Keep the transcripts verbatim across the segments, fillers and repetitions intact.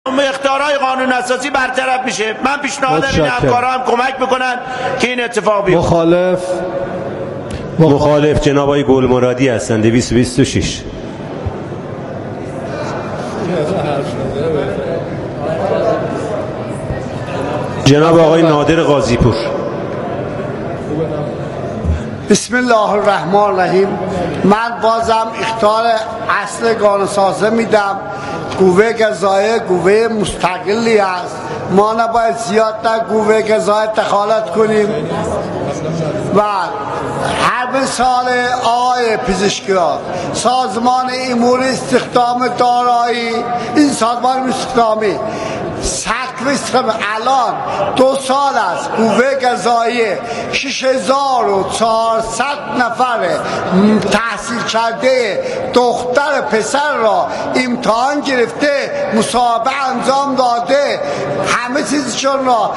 اختیارهای قانون اساسی برطرف میشه. من پیشنهاد این همکارا هم کمک میکنن که این اتفاق بیفته. مخالف مخالف جناب آقای گلمرادی هستند. دویست و بیست و شش. جناب آقای نادر قاضیپور. بسم الله الرحمن الرحیم. من بازم اختیار اصل قانون سازی میدم. قوه قضاییه قوه مستقلی است. ما نباید زیاد در قوه قضاییه دخالت کنیم. و هر سال آقای پزشکیان سازمان امور استخدام دارایی، این سازمان استخدامی سقف استخدام الان دو سال است قوه قضاییه شش هزار و چهارصد نفر تحصیل کرده دختر پسر را امتحان گرفته، مسابقه انجام داده، همه چیزشون را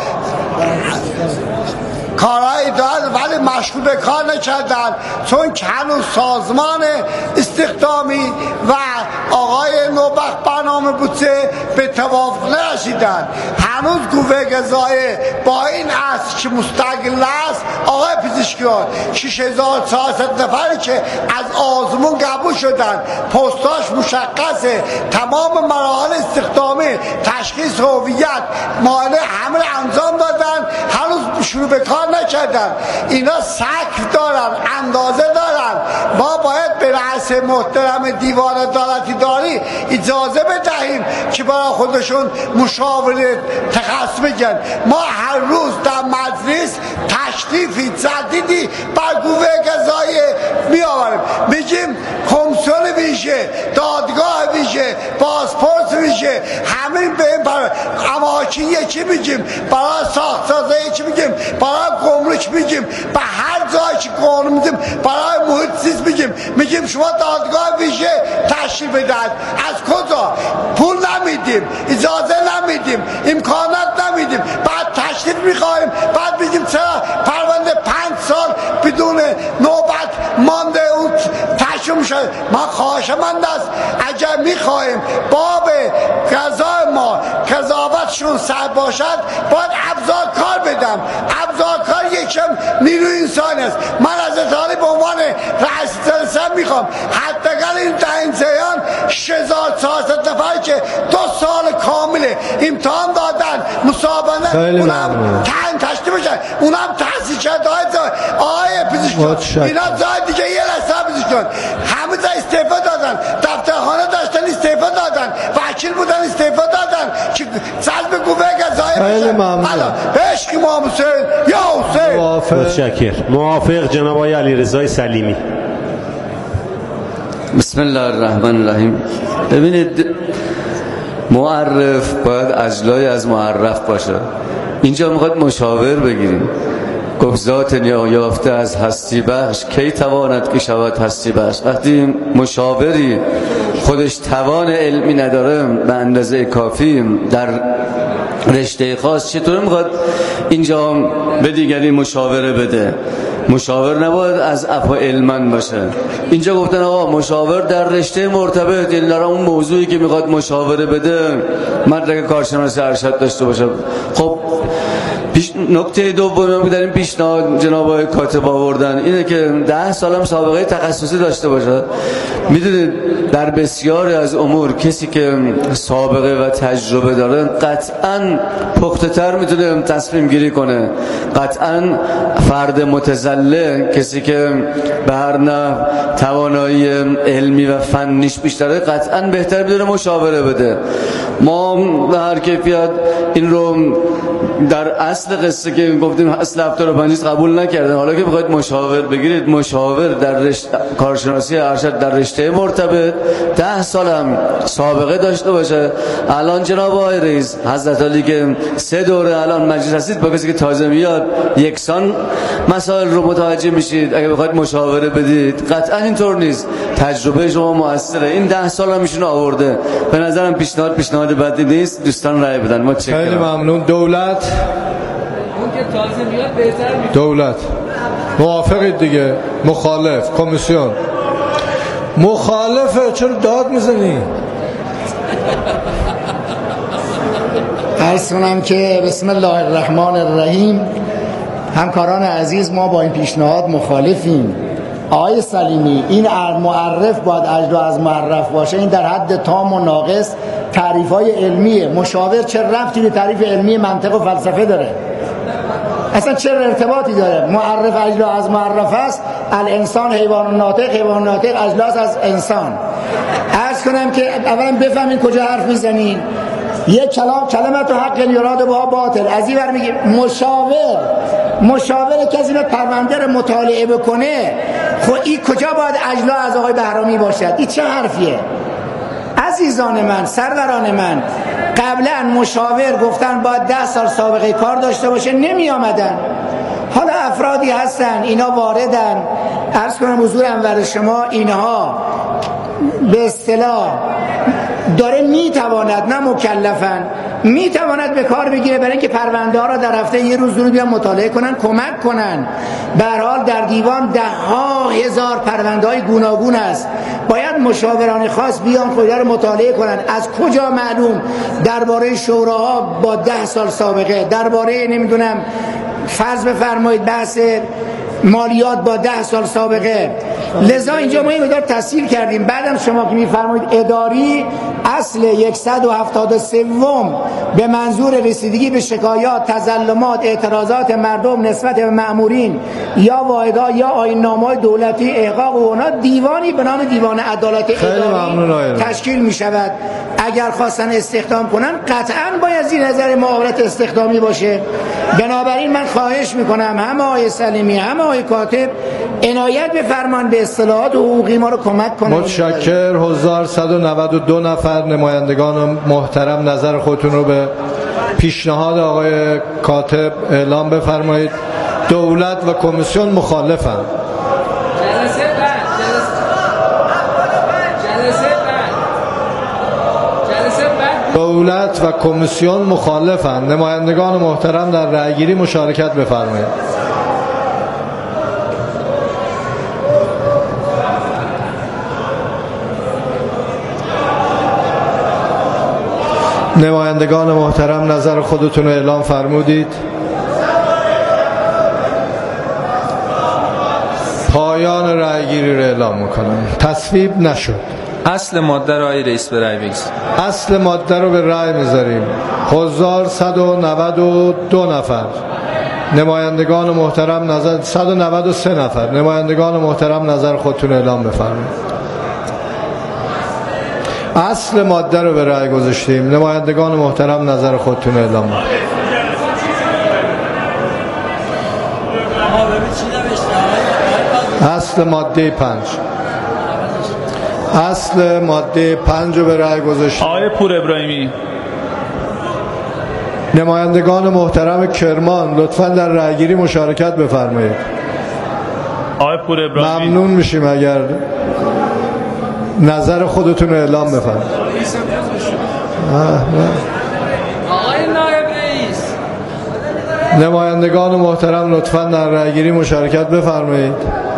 کارهای داد ولی مشغول به کار نکردن، چون که هنوز سازمان استخدامی و آقای نوبخت برنامه بودجه به توافق نرسیدن. هنوز قوه قضاییه با این اصل که مستقل است، آقای پزشکیان شش هزار و چهارصد نفری که از آزمون قبول شدن، پستاش مشخصه، تمام مراحل استخدامی، تشخیص هویت، معاینه همه انجام دادن، هنوز شروع به کار نکردن. اینا سقف دارن، اندازه دارن. ما باید به رئیس محترم دیوان عدالتی داری اجازه بدهیم که برای خودشون مشاوره تخصص بگن. ما هر روز در مجلس تشریفی جدیدی بر قوه قضاییه می آوریم، میگیم کمیسیون ویژه، دادگاه ویژه، پاسپورت ویژه، همین به این برای اماکن یکی میگیم، برای ساخت‌سازی یکی میگیم، برای گمرک میگیم، به هر جایی که قانون میدیم برای محیط زیست میگیم. میگیم شما دادگاه ویژه تشریف بدهید. از کجا؟ پول نمیدیم، اجازه نمیدیم، امکانات نمیدیم، بعد تشریف میخوایم، بعد میگیم چرا پرونده پنج سال بدون نوبت مانده اون تشریف شد. ما خواهشمند است اگر میخوایم باب قضا ما قضاوتشون سر باشد، باید ابزار کار بدم. ابزار کار یکم نیروی انسانی است. من از اطلاعی به عنوان رئیس جلسه میخوام حداقل این دهنزیان شش هزار و چهارصد نفر که دو سال کامل امتحان دادن، مسابقه، اونم تن تشکیل بشن، اونم تحصیل کرده آقای پزشکیان، اینا جای دیگه یه لحظه پزشکیان همه جا استعفا دادن، دفترخانه داشتن استعفا دادن، وکیل بودن استعفا دادن که جلب قوه قضاییه خیلی ممنون. عشق امام حسین یا حسین. متشکرم. موافق جناب آقای علیرضا سلیمی. بسم الله الرحمن الرحیم. ببینید، معرف باید اجلای از معرف باشه. اینجا میخواد مشاور بگیریم. گفت ذات یافته از هستی بخش کی تواند که شود هستی بخش. وقتی مشاوری خودش توان علمی نداره به اندازه کافی در رشته خاص، چطور میخواد اینجا به دیگری مشاوره بده؟ مشاور نباید از افا علمن باشه. اینجا گفتن آقا مشاور در رشته مرتبط، یعنی در اون موضوعی که میخواد مشاوره بده مدرک کارشناسی ارشد داشته باشه. خب نکته دومی که در این پیشنهاد جناب آقای کاتب آوردن اینه که ده سالم سابقه تخصصی داشته باشه. میدونید در بسیاری از امور کسی که سابقه و تجربه داره قطعاً پخته تر میتونه تصمیم گیری کنه. قطعاً فرد متزله، کسی که به هر نحو توانایی علمی و فنیش بیشتره، قطعاً بهتر میتونه مشاوره بده. ما به هر کیفیت این رو در اصل قصه که گفتیم اصل هفتاد و پنج قبول نکردن. حالا که بخواید مشاور بگیرید، مشاور در رشته کارشناسی ارشد در رشته مرتبط ده سال هم سابقه داشته باشه. الان جناب آقای رئیس حضرت علی که سه دوره الان مجلس هستید، با کسی که تازه میاد یکسان مسائل رو متوجه میشید. اگه بخواید مشاوره بدید قطعا اینطور نیست. تجربه شما موثره. این ده سال هم ایشون آورده. به نظرم پیشنهاد پیشنهاد بدی نیست. دوستان رأی بدن. متشکرم. خیلی ممنون. دولت دولت موافقید دیگه؟ مخالف؟ کمیسیون مخالفه؟ چرا داد میزنی؟ عرض کنم که بسم الله الرحمن الرحیم. همکاران عزیز، ما با این پیشنهاد مخالفیم. آقای سلیمی، این معرف باید اجزا از معرف باشه. این در حد تام و ناقص تعریف‌های علمیه. مشاور چه ربطی به تعریف علمی منطق و فلسفه داره؟ اصلا چه ارتباطی داره؟ معرف اجزا از معرف است. الانسان حیوان ناطق، حیوان ناطق اجزاست از انسان. عرض کنم که اولا بفهمین کجا حرف میزنین. یک کلام کلمت و حق یراد با باطل. از این ور میگه مشاور مشاور کسی به پرونده رو مطالعه بکنه. خب این کجا باید اجلا از آقای بهرامی باشد؟ این چه حرفیه؟ عزیزان من، سروران من، قبلا مشاور گفتن باید ده سال سابقه کار داشته باشه، نمی آمدن. حالا افرادی هستن اینا واردن. عرض کنم حضور انور شما، اینها به اصطلاح داره میتواند، نه مکلفن، میتواند به کار بگیره برای اینکه پرونده ها را در هفته یه روز رو بیان مطالعه کنن، کمک کنن. به هر حال در دیوان ده ها هزار پرونده های گوناگون است. باید مشاوران خاص بیان خودها رو مطالعه کنن. از کجا معلوم درباره شوراها با ده سال سابقه، درباره نمیدونم فرض بفرمایید بحث مالیات با ده سال سابقه. لذا اینجا ما این مقدار تسهیل کردیم. بعدم شما که میفرمایید اداری، اصل صد و هفتاد و سه به منظور رسیدگی به شکایات، تظلمات، اعتراضات مردم نسبت به مأمورین یا واحدها یا آیین‌نامه‌های دولتی، احقاق و اونا، دیوانی به نام دیوان عدالت اداری تشکیل می شود. اگر خواستن استخدام کنن قطعاً باید زیر نظر معاونت استخدامی باشه. بنابراین من خواهش میکنم هم آقای سلیمی هم آقای کاتب عنایت بفرمان به اصطلاحات حقوقی ما رو کمک کنند. متشکر. حضار صد و نود و دو نفر. نمایندگان محترم نظر خودتون رو به پیشنهاد آقای کاتب اعلام بفرمایید. دولت و کمیسیون مخالفن. جلسه بعد جلسه بعد جلسه بعد دولت و کمیسیون مخالفن. نمایندگان محترم در رأیگیری مشارکت بفرمایید. نمایندگان محترم نظر خودتون رو اعلام فرمودید. پایان رأیگیری رو اعلام میکنم. تصویب نشد. اصل ماده رو آقای رئیس به رأی بگذارید. اصل ماده رو به رأی میذاریم. حضار صد و نود و دو نفر. نمایندگان محترم نظر صد و نود و سه نفر. نمایندگان محترم نظر خودتون رو اعلام بفرمایید. اصل ماده رو به رأی گذاشتیم. نمایندگان محترم نظر خودتون اعلام کنید. اصل ماده پنج. اصل ماده پنج رو به رأی گذاشتیم. آقای پور ابراهیمی. نمایندگان محترم کرمان لطفاً در رأیگیری مشارکت بفرمایید. آقای پور ابراهیمی. ممنون میشیم اگر نظر خودتون رو اعلام بفرمایید. آقای نایب رئیس. نمایندگان محترم لطفاً در رأیگیری مشارکت بفرمایید.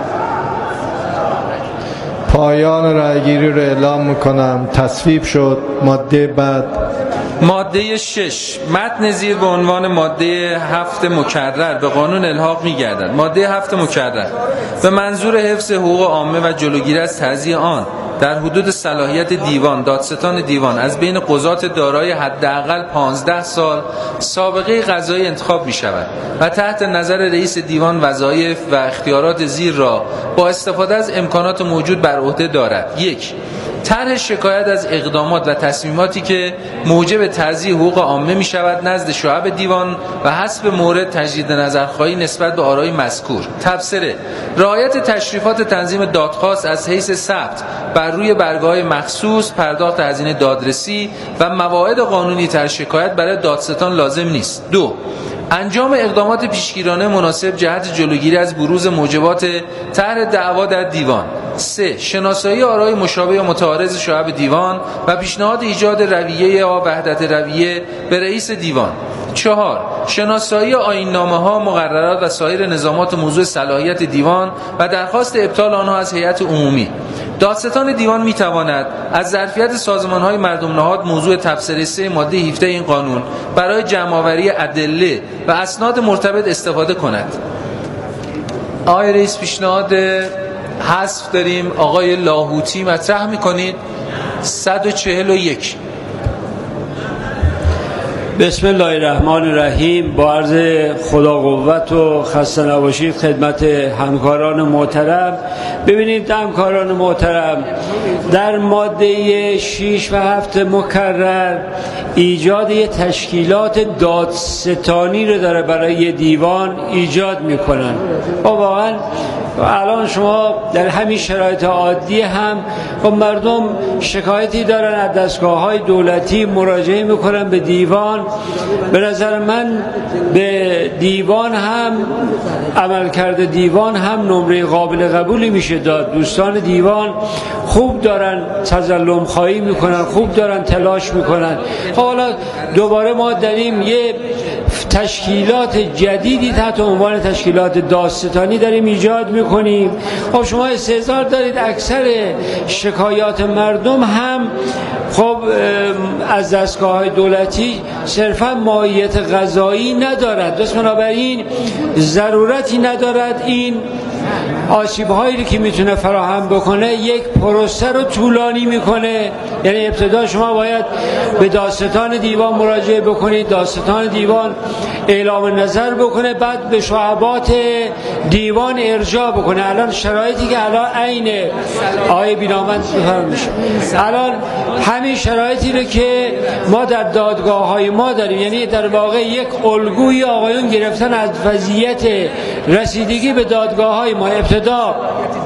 پایان رأیگیری رو اعلام میکنم. تصویب شد. ماده بعد. ماده شش متن زیر به عنوان ماده هفت مکرر به قانون الحاق می‌گردد. ماده هفت مکرر به منظور حفظ حقوق عامه و جلوگیری از تضییع آن در حدود صلاحیت دیوان، دادستان دیوان از بین قضات دارای حداقل پانزده سال سابقه قضایی انتخاب می شود و تحت نظر رئیس دیوان وظایف و اختیارات زیر را با استفاده از امکانات موجود بر عهده دارد. یک، طرح شکایت از اقدامات و تصمیماتی که موجب تضییع حقوق عامه می شود نزد شعب دیوان و حسب مورد تجدید نظرخواهی نسبت به آرای مذکور. تبصره: رعایت تشریفات تنظیم دادخواست از حیث ثبت بر روی برگه‌های مخصوص، پرداخت هزینه دادرسی و مواعید قانونی طرح شکایت برای دادستان لازم نیست. دو، انجام اقدامات پیشگیرانه مناسب جهت جلوگیری از بروز موجبات طرح دعوا در دیوان. سه، شناسایی آرای مشابه یا متعارض شعب دیوان و پیشنهاد ایجاد رویه یا وحدت رویه به رئیس دیوان. چهار، شناسایی آیین‌نامه ها، مقررات و سایر نظامات موضوع صلاحیت دیوان و درخواست ابطال آنها از هیئت عمومی. دادستان دیوان میتواند از ظرفیت سازمان‌های مردم نهاد موضوع تبصره سه ماده هفده این قانون برای جمع‌آوری ادله و اسناد مرتبط استفاده کند. آقای رئیس پیشنهاد حذف داریم. آقای لاهوتی مطرح میکنید. صد و چهل و یک. بسم الله الرحمن الرحیم. با عرض خدا قوت و خسته نباشید خدمت همکاران محترم. ببینید همکاران محترم، در ماده شش و هفت مکرر ایجاد یه تشکیلات دادستانی رو داره برای دیوان ایجاد میکنن. و واقعا الان شما در همین شرایط عادی هم خب مردم شکایتی دارن، از دستگاه‌های دولتی مراجعه میکنن به دیوان. به نظر من به دیوان هم عملکرد دیوان هم نمره قابل قبولی میشه داد. دوستان دیوان خوب دارن تظلم خواهی میکنن، خوب دارن تلاش میکنن. حالا دوباره ما داریم یه تشکیلات جدیدی تحت عنوان تشکیلات دادستانی داریم ایجاد میکنیم. خب شما استحضار دارید اکثر شکایات مردم هم خب از دستگاه‌های دولتی صرفا ماهیت قضایی ندارد. درست بنابراین ضرورتی ندارد این آسیب هایی که میتونه فراهم بکنه یک پروسه رو طولانی میکنه. یعنی ابتدا شما باید به دادستان دیوان مراجعه بکنید، دادستان دیوان اعلام نظر بکنه، بعد به شعبات دیوان ارجاع بکنه. الان شرایطی که الان عین آقای بینامند بفرمایید، الان همین شرایطی رو که ما در دادگاه های ما داریم، یعنی در واقع یک الگوی آقایون گرفتن از وضعیت رسیدگی به دادگاه های ما. ابتدا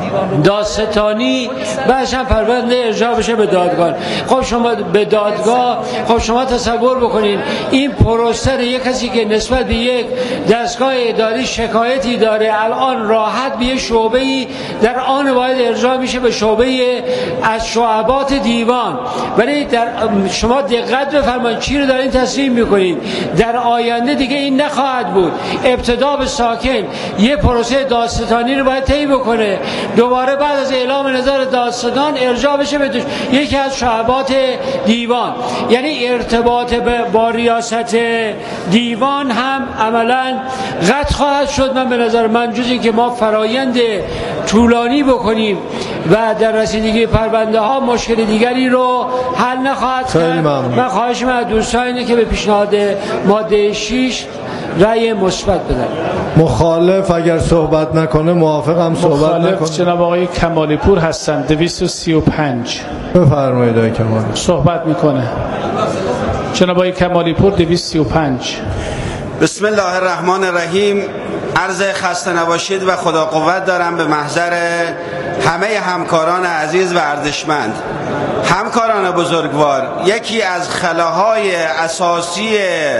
دادستانی بعدش هم پرونده ارجاع بشه به دادگاه. خب شما به دادگاه، خب شما تصور بکنین این پروسه یک کسی که نسبت به یک دستگاه اداری شکایتی داره الان راحت به یک شعبه‌ای در آن باید ارجاع میشه به شعبه از شعبات دیوان. ولی در شما دقت بفرمایید چی رو دارین تصمیم میکنید. در آینده دیگه این نخواهد بود. ابتدا به ساکن یه پروسه دادستانی رو باید طی بکنه، دوباره بعد از اعلام نظر دادستان ارجاع بشه به یکی از شعبات دیوان. یعنی ارتباط با ریاست دیوان هم عملا قطع خواهد شد. من به نظر من جز این که ما فرایند طولانی بکنیم و در رسیدگی پرونده ها مشکل دیگری رو حل نخواهد کرد. من خواهش من از دوستان اینه که به پیشنهاد ماده شش رأی مثبت بدن. مخالف اگر صحبت نکنه، موافقم صحبت نکنه. مخالف جناب آقای کمالی پور هستن. دویست و سی و پنج. بفرمایید آقای کمالی. صحبت میکنه جناب آقای کمالی پور. دویست و سی و پنج. بسم الله الرحمن الرحیم. عرض خسته نباشید و خدا قوت دارم به محضر همه همکاران عزیز و ارزشمند. همکاران بزرگوار، یکی از خلاهای اساسی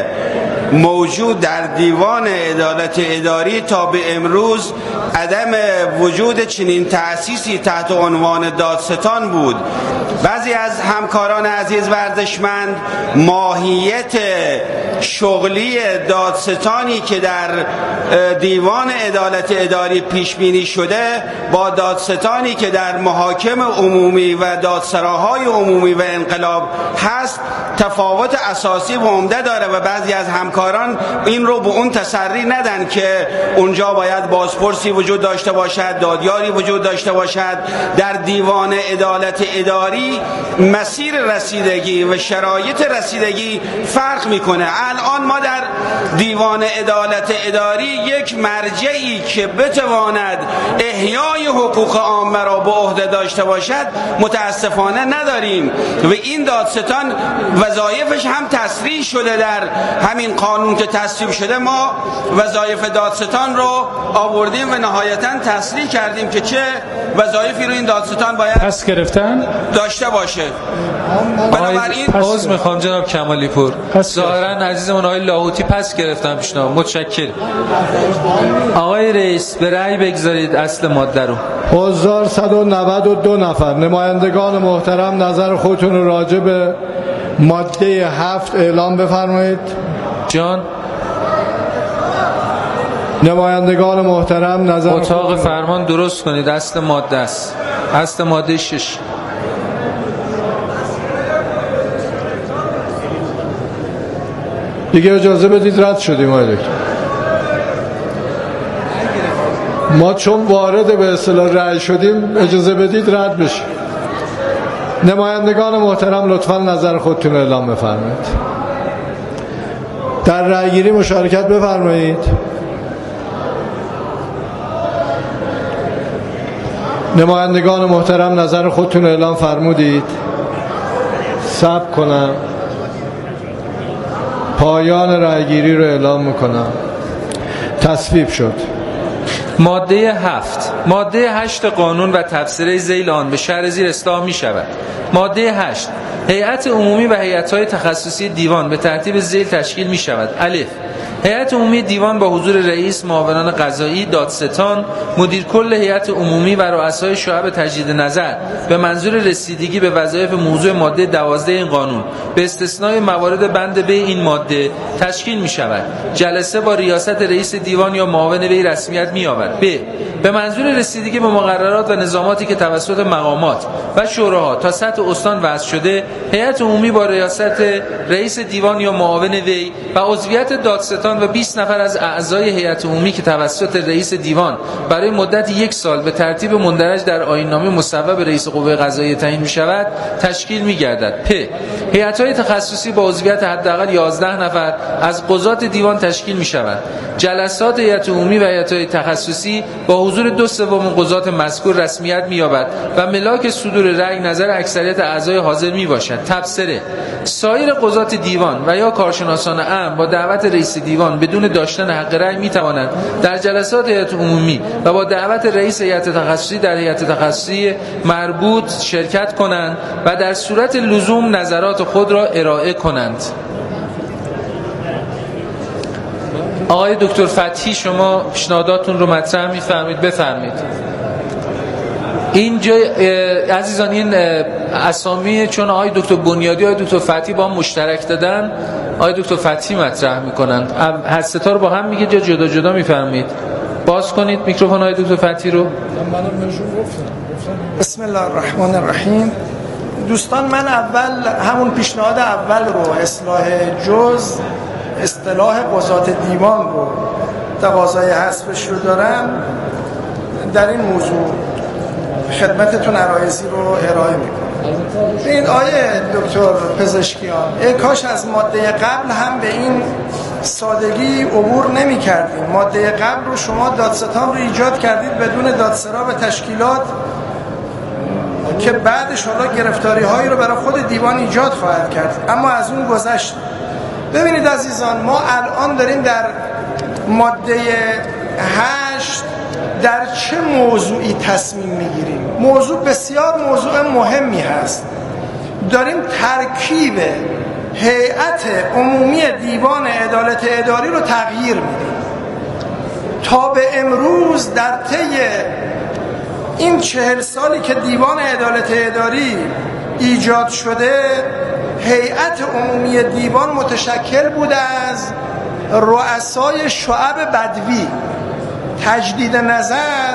موجود در دیوان عدالت اداری تا به امروز عدم وجود چنین تأسیسی تحت عنوان دادستان بود. بعضی از همکاران عزیز و ارزشمند ماهیت شغلی دادستانی که در دیوان عدالت اداری پیش بینی شده با دادستانی که در محاکم عمومی و دادسراهای عمومی و انقلاب هست تفاوت اساسی و عمده داره و بعضی از همکاران این رو به اون تسری ندن که اونجا باید بازپرسی وجود داشته باشد، دادیاری وجود داشته باشد. در دیوان عدالت اداری مسیر رسیدگی و شرایط رسیدگی فرق میکنه. الان ما در دیوان عدالت اداری یک مرجعی که بتواند احیای حقوق عامه را به عهده داشته باشد متاسفانه نداریم و این دادستان وظایفش هم تصریح شده در همین قانون که تصویب شده. ما وظایف دادستان رو آوردیم و نهایتا تصریح کردیم که چه وظایفی رو این دادستان باید پس گرفتن داشته باشه. بنابراین پس میخوام جناب کمالی پور، ظاهرا عزیزمون آقای لاهوتی پس گرفتن پیشنهاد. متشکرم. آقای رئیس به رأی بگذارید اصل ماده رو. حضار صد و نود و دو نفر. نمایندگان محترم نظر خودتون راجع به ماده هفت اعلام بفرمایید. جان نمایندگان محترم نظر اتاق فرمان درست کنید. اصل ماده است. اصل ماده شش. دیگه اجازه بدید رد شدیم آقای دکتر. ما چون وارد به اصطلاح رأی شدیم اجازه بدید رد بشیم. نمایندگان محترم لطفاً نظر خودتون اعلام بفرمایید. در رأیگیری مشارکت بفرمایید. نمایندگان محترم نظر خودتون اعلام فرمودید. صبر کنم. پایان رأیگیری رو اعلام میکنم. تصویب شد. ماده هفت. ماده هشت قانون و تفسیره ذیل آن به شرح زیر اصلاح می شود. ماده هشت. هیئت عمومی و هیئت‌های تخصصی دیوان به ترتیب ذیل تشکیل می شود. الف. هیئت عمومی دیوان با حضور رئیس، معاونان قضایی، دادستان، مدیر کل هیئت عمومی و رؤسای شعب تجدید نظر به منظور رسیدگی به وظایف موضوع ماده دوازده این قانون به استثنای موارد بند ب این ماده تشکیل می شود. جلسه با ریاست رئیس دیوان یا معاون وی رسمیت می یابد. ب. به منظور رسیدگی به مقررات و نظاماتی که توسط مقامات و شوراها تا سطح استان وضع شده، هیئت عمومی با ریاست رئیس دیوان یا معاون وی و عضویت دادستان و بیست نفر از اعضای هیئت عمومی که توسط رئیس دیوان برای مدت یک سال به ترتیب مندرج در آیین‌نامه مصوب رئیس قوه قضاییه تعیین می‌شود تشکیل می‌گردد. پ. هیئت‌های تخصصی با عضویت حداقل یازده نفر از قضات دیوان تشکیل می‌شود. جلسات هیئت عمومی و هیئت‌های تخصصی با حضور دو سوم قضات مذکور رسمیت می‌یابد و ملاک صدور رأی نظر اکثریت اعضای حاضر میباشد. تبصره: سایر قضات دیوان و یا کارشناسان امر با دعوت رئیس دیوان بدون داشتن حق رأی میتوانند در جلسات هیئت عمومی و با دعوت رئیس هیئت تخصصی در هیئت تخصصی مربوط شرکت کنند و در صورت لزوم نظرات خود را ارائه کنند. آقای دکتر فتحی شما پیشنهاداتون رو مطرح می‌فرمایید. بفرمایید. اینجا عزیزان این اسامی چون آقای دکتر بنیادی آقای دکتر فتحی با هم مشترک دادن، آقای دکتر فتحی مطرح میکنن. هر سه تا رو با هم میگه یا جدا جدا میفرمایید؟ باز کنید میکروفون آقای دکتر فتحی رو. بسم الله الرحمن الرحیم. دوستان من اول همون پیشنهاد اول رو اصلاح جز اصطلاح قضات دیوان رو تقاضای حذفش رو دارم در این موضوع خدمتتون عرایضی رو ارائه میکنم. این آیه دکتر پزشکیان ای کاش از ماده قبل هم به این سادگی عبور نمی کردیم. ماده قبل رو شما دادستان رو ایجاد کردید بدون دادسرا و تشکیلات که بعدش حالا گرفتاری هایی رو برای خود دیوان ایجاد خواهد کرد، اما از اون گذشت. ببینید عزیزان، ما الان داریم در ماده هشت در چه موضوعی تصمیم میگیریم. موضوع بسیار موضوع مهمی هست. داریم ترکیب هیئت عمومی دیوان عدالت اداری رو تغییر میدیم. تا به امروز در طی این چهل سالی که دیوان عدالت اداری ایجاد شده، هیئت عمومی دیوان متشکل بوده از رؤسای شعب بدوی، تجدید نظر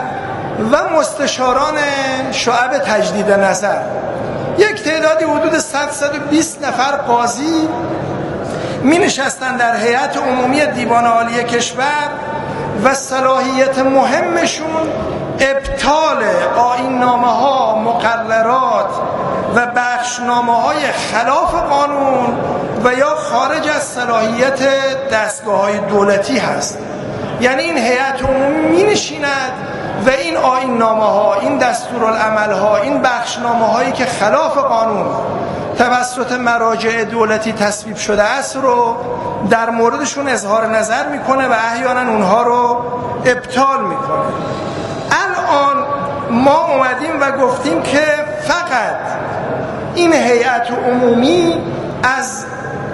و مستشاران شعب تجدید نظر. یک تعدادی حدود صد تا صد و بیست نفر قاضی می نشستن در هیئت عمومی دیوان عالی کشور و صلاحیت مهمشون ابطال آیین‌نامه ها، مقررات و بخشنامه های خلاف قانون و یا خارج از صلاحیت دستگاه های دولتی هست. یعنی این هیئت عمومی می نشیند و این آیین‌نامه ها، این دستورالعمل ها، این بخشنامه هایی که خلاف قانون توسط مراجع دولتی تصویب شده است رو در موردشون اظهار نظر میکنه و احیانا اونها رو ابطال میکنه. الان ما اومدیم و گفتیم که فقط این هیئت عمومی از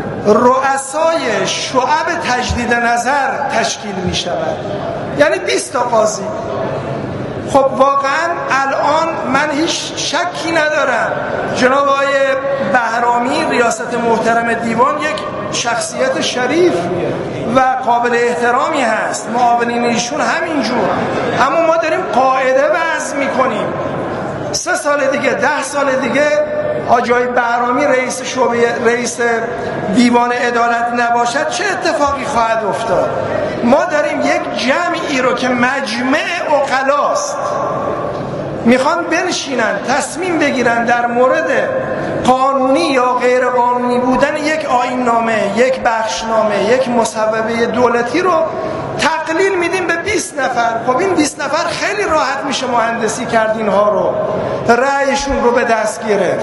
رؤسای شعب تجدید نظر تشکیل می شود، یعنی بیست تا قاضی. خب واقعا الان من هیچ شکی ندارم جناب آقای بهرامی ریاست محترم دیوان یک شخصیت شریف و قابل احترامی هست، معاونین ایشون همینجور. اما ما داریم قاعده وضع میکنیم سه سال دیگه، ده سال دیگه آجای بهرامی رئیس شعبه رئیس دیوان عدالت نباشد، چه اتفاقی خواهد افتاد؟ ما داریم یک جمعی رو که مجمع عقلاست میخوان بنشینن تصمیم بگیرن در مورد قانونی یا غیر قانونی بودن یک آیین نامه، یک بخشنامه، یک مصوبه دولتی رو تقلیل میدیم به بیست نفر. خب این بیست نفر خیلی راحت میشه مهندسی کرد اینها رو، رأیشون رو به دست گرفت.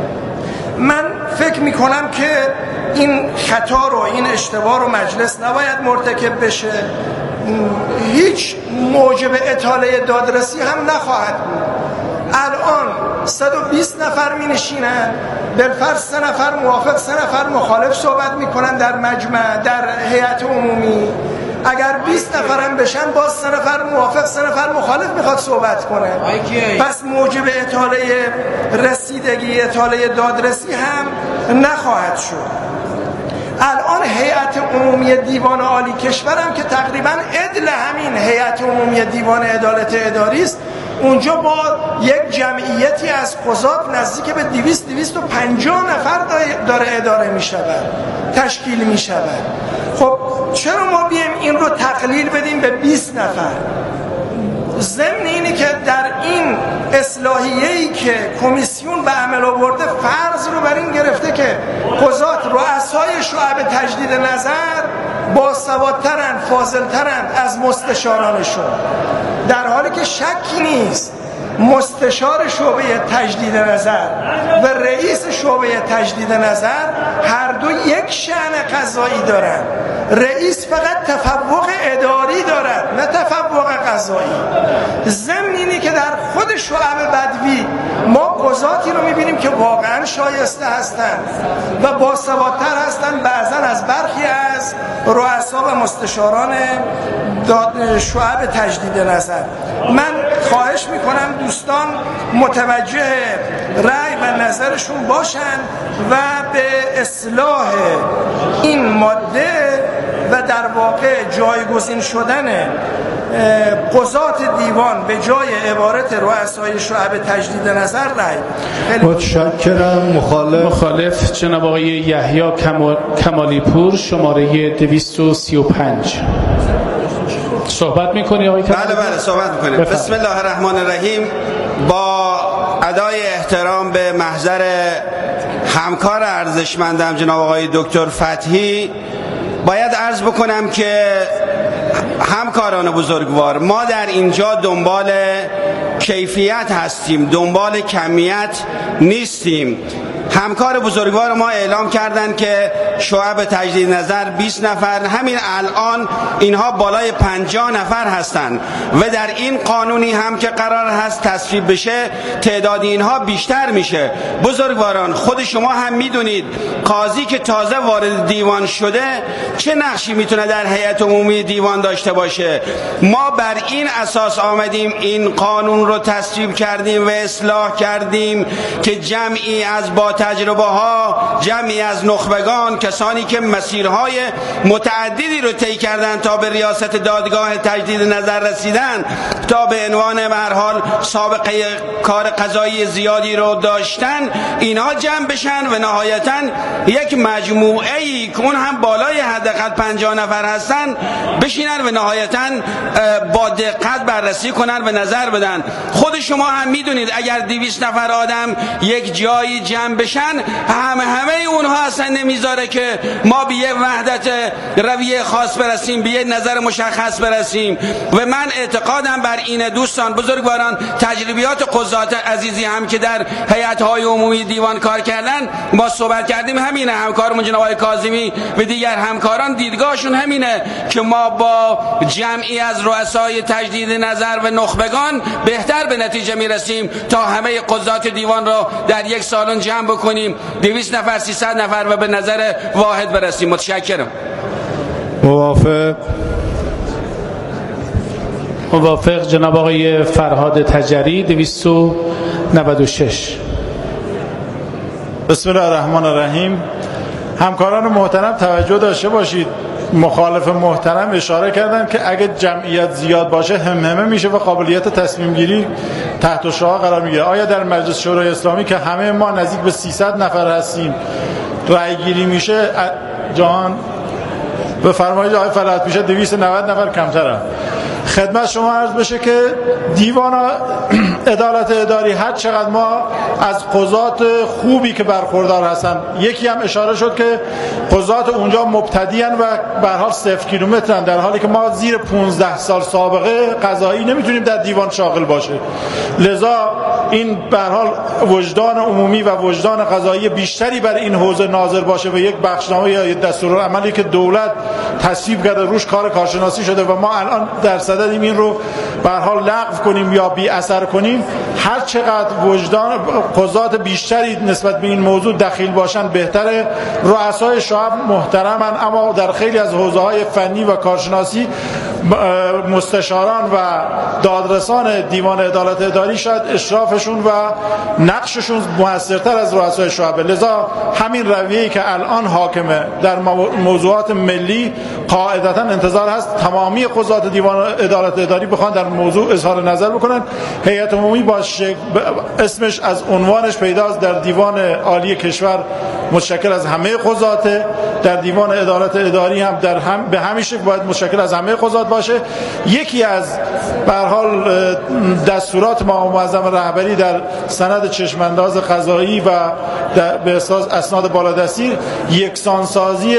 من فکر میکنم که این خطا رو، این اشتباه رو مجلس نباید مرتکب بشه. هیچ موجب اطاله دادرسی هم نخواهد بود. الان صد و بیست نفر می نشینن، بالفرض سه نفر موافق سه نفر مخالف صحبت میکنن در مجمع، در هیئت عمومی. اگر بیست نفر هم بشن باز سه نفر موافق سه نفر مخالف میخواد صحبت کنه. پس موجب اطاله رسیدگی، اطاله دادرسی هم نخواهد شد. الان هیئت عمومی دیوان عالی کشورم که تقریبا عدل همین هیئت عمومی دیوان عدالت اداری است، اونجا با یک جمعیتی از قضات نزدیک به دویست دویست و پنجاه نفر داره اداره می شود، تشکیل می شود. خب چرا ما بیم این رو تقلیل بدیم به بیست نفر؟ ضمن اینی که در این اصلاحیه‌ای که کمیسیون به عمل آورده فرض رو بر این گرفته که قضات رؤسای شعب تجدید نظر باسوادترن، فاضلترن از مستشارانشون، در حالی که شکی نیست مستشار شعبه تجدید نظر و رئیس شعبه تجدید نظر هر دو یک شأن قضایی دارن. رئیس فقط تفوق اداری دارد نه تفوق قضایی. ضمن اینی که در خود شعب بدوی ما قضاتی رو میبینیم که واقعا شایسته هستند و باسوادتر هستند بعضا از برخی از رؤسا و مستشاران شعب تجدید نظر. من خواهش میکنم دوستان متوجه رأی و نظرشون باشن و به اصلاح این ماده و در واقع جایگزین شدن قضات دیوان به جای عبارت رؤسای شعب تجدید نظر رأی. متشکرم. مخالف مخالف جناب آقای یحیی کمالی پور شماره دویست و سی و پنج. صحبت میکنی آقای کمالی؟ بله بله صحبت میکنیم. بسم الله الرحمن الرحیم. با ادای احترام به محضر همکار ارزشمندم جناب آقای دکتر فتحی باید عرض بکنم که همکاران بزرگوار، ما در اینجا دنبال کیفیت هستیم، دنبال کمیت نیستیم. همکار بزرگوار ما اعلام کردن که شعب تجدید نظر بیست نفر، همین الان اینها بالای پنجاه نفر هستند و در این قانونی هم که قرار هست تصویب بشه تعداد اینها بیشتر میشه. بزرگواران خود شما هم میدونید قاضی که تازه وارد دیوان شده چه نقشی میتونه در هیئت عمومی دیوان داشته باشه. ما بر این اساس آمدیم این قانون رو تصویب کردیم و اصلاح کردیم که جمعی از با تجربه ها، جمعی از نخبگان، کسانی که مسیرهای متعددی رو طی کردن تا به ریاست دادگاه تجدید نظر رسیدن، تا به عنوان به هر حال سابقه کار قضایی زیادی رو داشتن، اینها جمع بشن و نهایتاً یک مجموعه ای که اون هم بالای حداقل پنجاه نفر هستن بشینن و نهایتاً با دقت بررسی کنن و نظر بدن. خود شما هم میدونید اگر دویست نفر آدم یک جایی جمع بشن، همه همه اونها اصلا نمیذاره که ما به یه وحدت رویه خاص برسیم، به یه نظر مشخص برسیم. و من اعتقادم بر این دوستان بزرگواران، تجربیات قضات عزیزی هم که در هیئت‌های عمومی دیوان کار کردن ما صحبت کردیم، همینه. همکارمون جناب آقای کاظمی و دیگر همکاران دیدگاهشون همینه که ما با جمعی از رؤسای تجدید نظر و نخبگان بهتر به نتیجه میرسیم تا همه قضات دیوان رو در یک سالن جمع بکنیم، دویست نفر سیصد نفر و به نظر واحد برسیم. متشکرم. موافق موافق جناب آقای فرهاد تجری دویست و نود و شش. بسم الله الرحمن الرحیم. همکاران محترم توجه داشته باشید، مخالف محترم اشاره کردن که اگه جمعیت زیاد باشه همهمه میشه و قابلیت تصمیم گیری تحت شعاع قرار میگیره. آیا در مجلس شورای اسلامی که همه ما نزدیک به سیصد نفر هستیم رأی گیری میشه جهان به فرمایش آقای فلاحت پیشه دویست و نود نفر کمتره؟ خدمت شما عرض بشه که دیوان عدالت اداری هر چقدر ما از قضات خوبی که برخوردار هستن، یکی هم اشاره شد که قضات اونجا مبتدیان و به هر حال صفر کیلومترن، در حالی که ما زیر پانزده سال سابقه قضایی نمیتونیم در دیوان شاغل باشه. لذا این به هر حال وجدان عمومی و وجدان قضایی بیشتری برای این حوزه ناظر باشه و یک بخشنامه یا دستورالعملی که دولت تصویب کرده روش کار کارشناسی شده و ما الان در صددیم این رو به هر حال لغو کنیم یا بی اثر کنیم. هر چقدر وجدان قضات بیشتری نسبت به این موضوع دخیل باشن بهتره. رؤسای شعب محترمن، اما در خیلی از حوزه‌های فنی و کارشناسی مستشاران و دادرسان دیوان عدالت اداری شاید اشرافشون و نقششون موثرتر از رؤسای شعب. لذا همین رویه‌ای که الان حاکمه در موضوعات ملی قاعدتاً انتظار هست تمامی قضات دیوان عدالت اداری بخوان در موضوع اظهار نظر بکنن. هیئت عمومی با شک... اسمش از عنوانش پیداست، در دیوان عالی کشور متشکل از همه قضات، در دیوان عدالت اداری هم در هم به همین شکل باید متشکل از همه قضات باشه. یکی از به هر حال دستورات ما معظم رهبری در سند چشمانداز قضایی و به اساس اسناد بالادستی یکسانسازی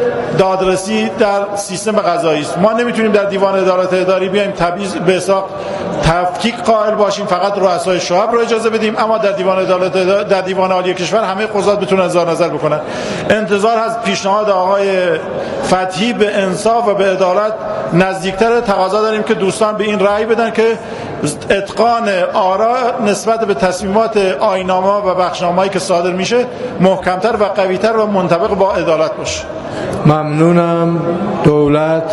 دادرسی در سیستم قضایی است. ما نمیتونیم در دیوان عدالت اداری بیایم تبعیض به حساب تفکیک قائل باشیم، فقط رؤسای شعب رو اجازه بدیم، اما در دیوان عدالت در دیوان عالی کشور همه قضات بتونن اظهار نظر بکنن. انتظار هست پیشنهاد آقای فتحی به انصاف و به عدالت نزدیکتر. تقاضا داریم که دوستان به این رأی بدن که اتقان آرا نسبت به تصمیمات آیین‌نامه و بخشنامه‌ای که صادر میشه محکمتر و قویتر و منطبق با عدالت باشه. ممنونم. دولت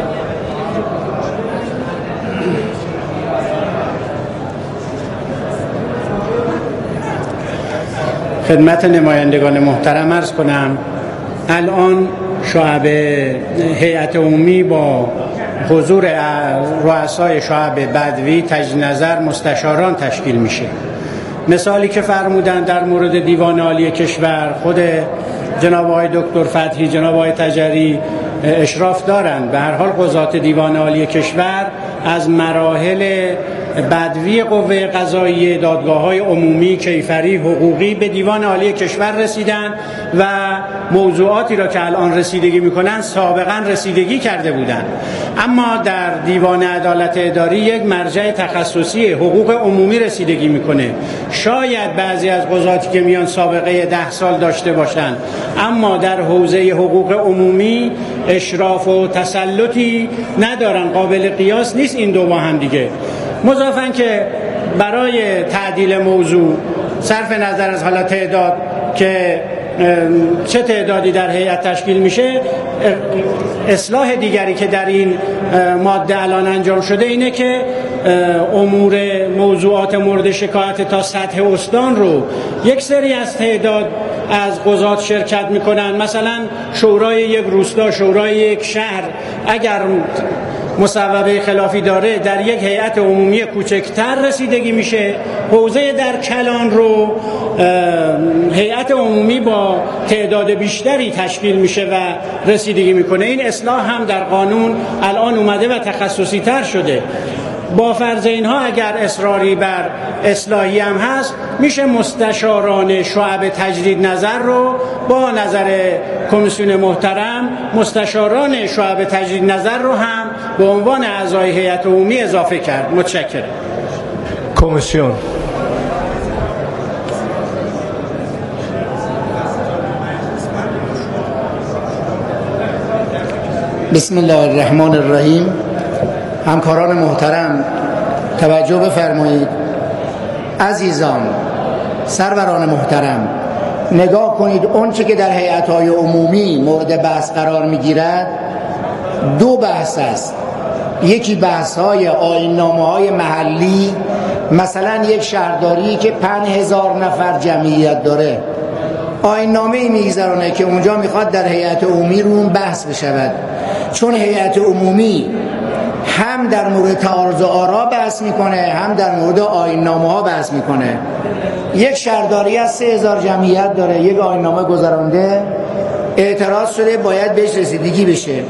خدمت نمایندگان محترم عرض کنم الان شعب هیئت عمومی با حضور رؤسای شعب بدوی تجدید نظر مستشاران تشکیل میشه. مثالی که فرمودن در مورد دیوان عالی کشور، خود جناب آقای دکتر فتحی، جناب آقای تجری اشراف دارند. به هر حال قضات دیوان عالی کشور از مراحل بدوی قوه قضاییه، دادگاه‌های عمومی، کیفری، حقوقی به دیوان عالی کشور رسیدن و موضوعاتی را که الان رسیدگی می‌کنند سابقاً رسیدگی کرده بودند. اما در دیوان عدالت اداری یک مرجع تخصصی حقوق عمومی رسیدگی می‌کنه. شاید بعضی از قضاتی که میان سابقه ده سال داشته باشند، اما در حوزه حقوق عمومی اشراف و تسلطی ندارن، قابل قیاس نیست این دو با هم دیگه. مضافاً که برای تعدیل موضوع صرف نظر از حالا تعداد که چه تعدادی در هیئت تشکیل میشه، اصلاح دیگری که در این ماده الان انجام شده اینه که امور موضوعات مورد شکایت تا سطح استان رو یک سری از تعداد از قضات شرکت میکنن. مثلا شورای یک روستا، شورای یک شهر اگر مصوبه خلافی داره در یک هیئت عمومی کوچکتر رسیدگی میشه. حوزه در کلان رو هیئت عمومی با تعداد بیشتری تشکیل میشه و رسیدگی میکنه. این اصلاح هم در قانون الان اومده و تخصصی تر شده. با فرض اینها اگر اصراری بر اصلاحی هم هست، میشه مستشاران شعب تجدید نظر رو با نظر کمیسیون محترم مستشاران شعب تجدید نظر رو هم به عنوان اعضای هیئت عمومی اضافه کرد. متشکرم. کمیسیون. بسم الله الرحمن الرحیم. همکاران محترم توجه بفرمایید. عزیزان، سروران محترم، نگاه کنید اون چه که در هیئت‌های عمومی مورد بحث قرار می‌گیرد دو بحث است. یکی بحث‌های آیین‌نامه‌های محلی، مثلا یک شهرداری که پنج هزار نفر جمعیت داره آیین نامه ای میگذرانه که اونجا میخواد در هیئت عمومی رو اون بحث بشود، چون هیئت عمومی هم در مورد تعارض آرا بحث میکنه هم در مورد آیین نامه ها بحث میکنه. یک شهرداری از سه هزار جمعیت داره، یک آیین نامه گذرانده، اعتراض شده باید بهش رسیدگی بشه.